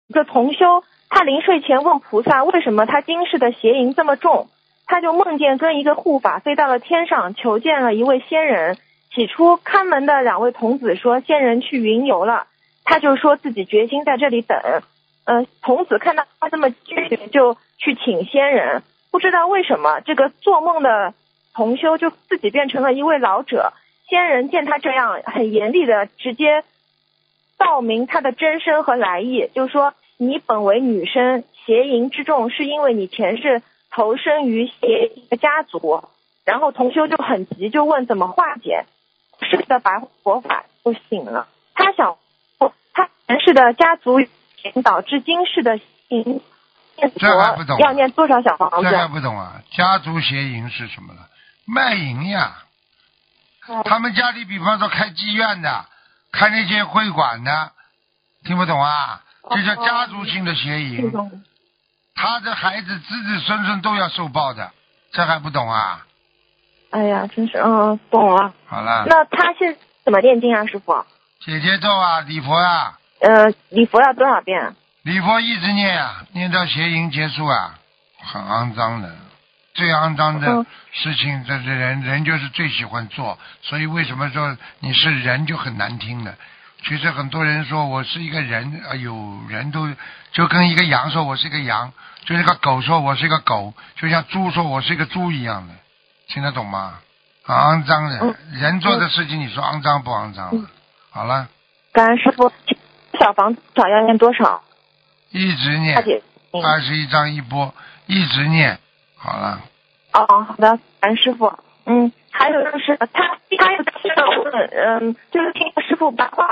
个同修，他临睡前问菩萨，为什么他今世的邪淫这么重？他就梦见跟一个护法飞到了天上，求见了一位仙人。起初看门的2位童子说仙人去云游了，他就说自己决心在这里等。童子看到他这么拒绝，就去请仙人。不知道为什么这个做梦的同修就自己变成了一位老者。仙人见他这样，很严厉的直接道明他的真身和来意，就说你本为女生，邪淫之重是因为你前世投身于邪淫的家族。然后同修就很急，就问怎么化解。是的白佛法就醒了，他想他前世的家族导致今世的淫这还不懂？ 要念多少小房子？ 这还不懂啊？家族邪淫是什么了？卖淫呀！他们家里比方说开妓院的，开那些会馆的，听不懂啊？这叫家族性的邪淫，他的孩子子子孙孙都要受报的，这还不懂啊？ 哎呀，真是懂了。 好了。 那他现在怎么念经啊，师傅？ 姐姐咒啊，礼佛啊。 礼佛要多少遍？ 礼佛一直念啊，念到邪淫结束啊，很肮脏的，最肮脏的事情，这人就是最喜欢做，所以为什么说你是人就很难听的？其实很多人说我是一个人，哎呦，人都就跟一个羊说我是一个羊，就那个狗说我是一个狗，就像猪说我是一个猪一样的。听得懂吗？肮脏的，人做的事情，你说肮脏不肮脏？好了。 感恩师傅，小房子少要念多少？ 一直念，21章一波，一直念。好了。 好的，感恩师傅。还有就是他有这个问，就是听师傅把话，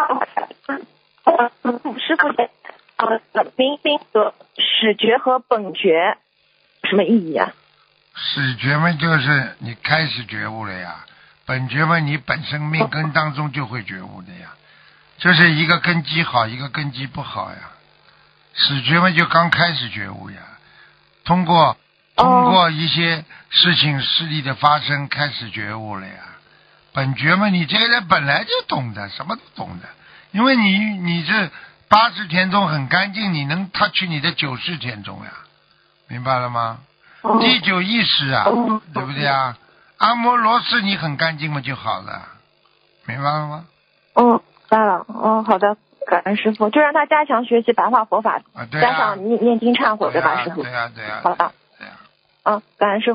师傅明明和始觉和本觉什么意义啊？ 始觉嘛，就是你开始觉悟了呀。本觉嘛，你本身命根当中就会觉悟的呀。就是一个根基好，一个根基不好呀。始觉嘛，就刚开始觉悟呀。通过一些事情事例的发生，开始觉悟了呀。本觉嘛，你这个人本来就懂的，什么都懂的。因为你这80田中很干净，你能touch你的90田中呀。明白了吗？第9意识啊，对不对啊？阿摩罗斯你很干净嘛就好了，明白了吗？ 明白了。好的，感恩师傅，就让他加强学习白话佛法，加上念经忏悔，对吧，师傅？ 对呀。 好的。 对呀。 感恩师傅。